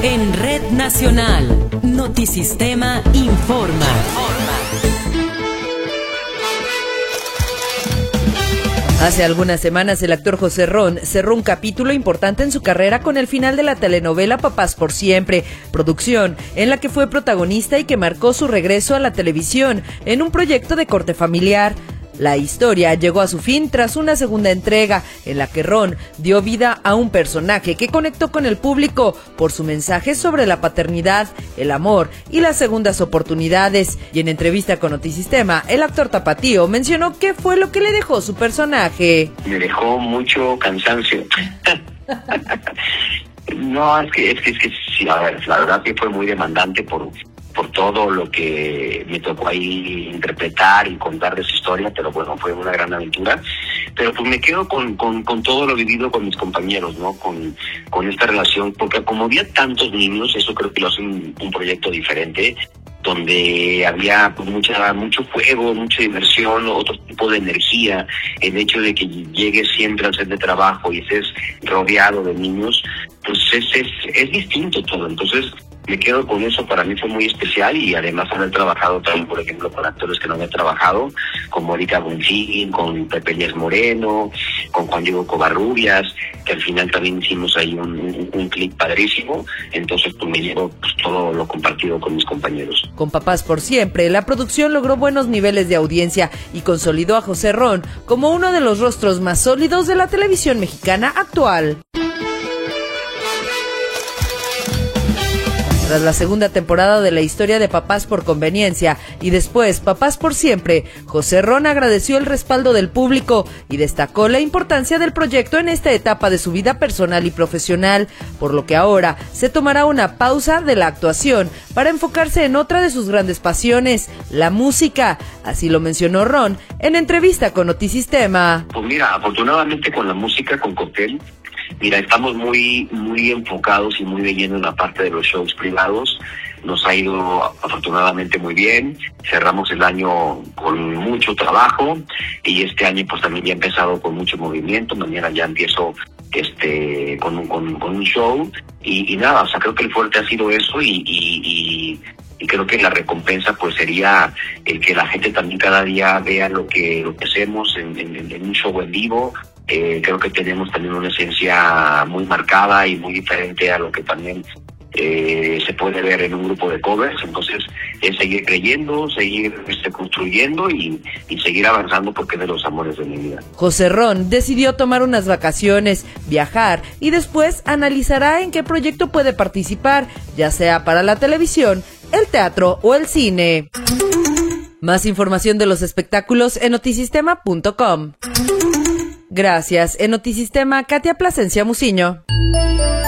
En Red Nacional, Notisistema informa. Hace algunas semanas el actor José Ron cerró un capítulo importante en su carrera con el final de la telenovela Papás por Siempre, producción en la que fue protagonista y que marcó su regreso a la televisión en un proyecto de corte familiar. La historia llegó a su fin tras una segunda entrega, en la que Ron dio vida a un personaje que conectó con el público por su mensaje sobre la paternidad, el amor y las segundas oportunidades. Y en entrevista con Notisistema, el actor tapatío mencionó qué fue lo que le dejó su personaje. Me dejó mucho cansancio. No, es que sí, a ver, la verdad que fue muy demandante por todo lo que me tocó ahí interpretar y contar de su historia, pero bueno, fue una gran aventura. Pero pues me quedo con todo lo vivido con mis compañeros, ¿no? Con esta relación, porque como había tantos niños, eso creo que lo hace un proyecto diferente, donde había pues mucho juego, mucha diversión, otro tipo de energía. El hecho de que llegues siempre al set de trabajo y estés rodeado de niños, pues es distinto todo. Entonces me quedo con eso. Para mí fue muy especial, y además haber trabajado también, por ejemplo, con actores que no había trabajado, como Erika Buenfil, con Pepe Elías Moreno, con Juan Diego Covarrubias, que al final también hicimos ahí un clip padrísimo. Entonces pues me llevo pues todo lo compartido con mis compañeros. Con Papás por Siempre, la producción logró buenos niveles de audiencia y consolidó a José Ron como uno de los rostros más sólidos de la televisión mexicana actual. Tras la segunda temporada de la historia de Papás por Conveniencia y después Papás por Siempre, José Ron agradeció el respaldo del público y destacó la importancia del proyecto en esta etapa de su vida personal y profesional, por lo que ahora se tomará una pausa de la actuación para enfocarse en otra de sus grandes pasiones, la música. Así lo mencionó Ron en entrevista con Notisistema. Pues mira, afortunadamente con la música, con Cocktail, mira, estamos muy enfocados y muy de lleno en la parte de los shows privados. Nos ha ido afortunadamente muy bien. Cerramos el año con mucho trabajo, y este año pues también ya ha empezado con mucho movimiento. Mañana ya empiezo con un show y nada, o sea, creo que el fuerte ha sido eso, y creo que la recompensa pues sería el que la gente también cada día vea lo que hacemos en un show en vivo. Creo que tenemos también una esencia muy marcada y muy diferente a lo que también se puede ver en un grupo de covers. Entonces es seguir creyendo, seguir construyendo y seguir avanzando, porque es de los amores de mi vida. José Ron decidió tomar unas vacaciones, viajar y después analizará en qué proyecto puede participar, ya sea para la televisión, el teatro o el cine. Más información de los espectáculos en notisistema.com. Gracias. En Notisistema, Katia Plasencia Muciño.